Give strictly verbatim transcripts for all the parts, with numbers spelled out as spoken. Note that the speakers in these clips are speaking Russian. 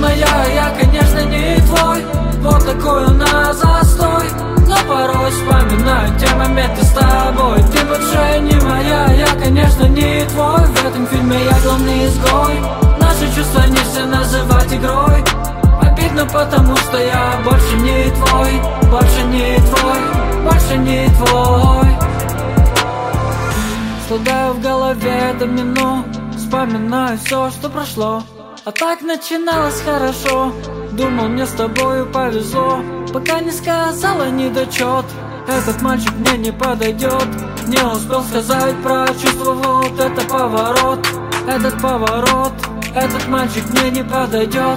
моя, я, конечно, не твой. Вот такой у нас застой. Но порой вспоминаю те моменты с тобой. Ты больше не моя, я, конечно, не твой. В этом фильме я главный изгой. Наши чувства нельзя называть игрой. Обидно, потому что я больше не твой. Больше не твой, больше не твой. Страдаю в голове домино. Вспоминаю все, что прошло. А так начиналось хорошо. Думал, мне с тобою повезло, пока не сказала недочет. Этот мальчик мне не подойдет. Не успел сказать про чувство, вот это поворот. Этот поворот, этот мальчик мне не подойдет.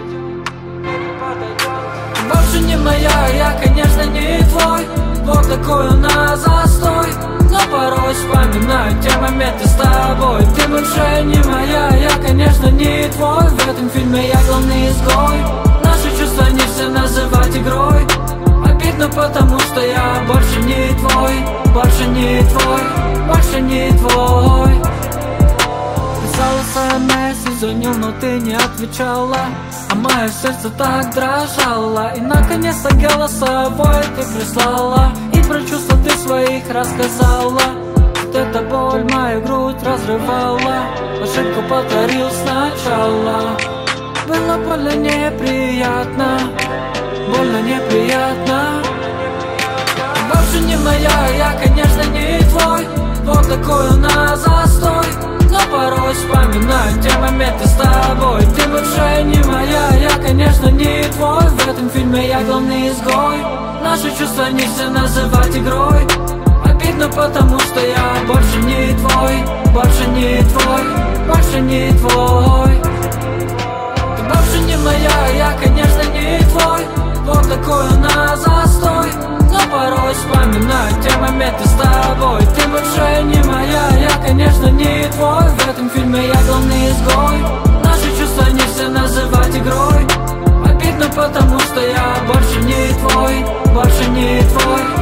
Больше не моя, я, конечно, не твой. Вот такой у нас застой. Но порой вспоминаю те моменты с тобой. Ты больше не моя, я, конечно, не твой. В этом фильме я главный изгой. Наши чувства нельзя называть игрой. Обидно, потому что я больше не твой. Больше не твой, больше не твой. Писала смс и звонил, но ты не отвечала. А мое сердце так дрожало. И наконец-то голосовой ты прислала. И про чувства ты своих рассказала. Вот эта боль мою грудь разрывала. Ошибку повторил сначала. Было больно неприятно. Больно неприятно. Больше не моя, я, конечно, не твой. Вот такой у нас застой. Но порой вспоминаю те моменты с тобой. Ты больше не моя, я, конечно, не твой. В этом фильме я главный изгой. Наши чувства нельзя называть игрой. Обидно, потому что я больше не твой. Больше не твой, больше не твой. Ты больше не моя, я, конечно, не твой. Вот такой у нас застой. Но порой вспоминаю те моменты с тобой. Ты больше не моя, я, конечно, не твой. В этом фильме я главный изгой. Наши чувства нельзя называть игрой. Обидно, потому что я больше не твой. Больше не твой.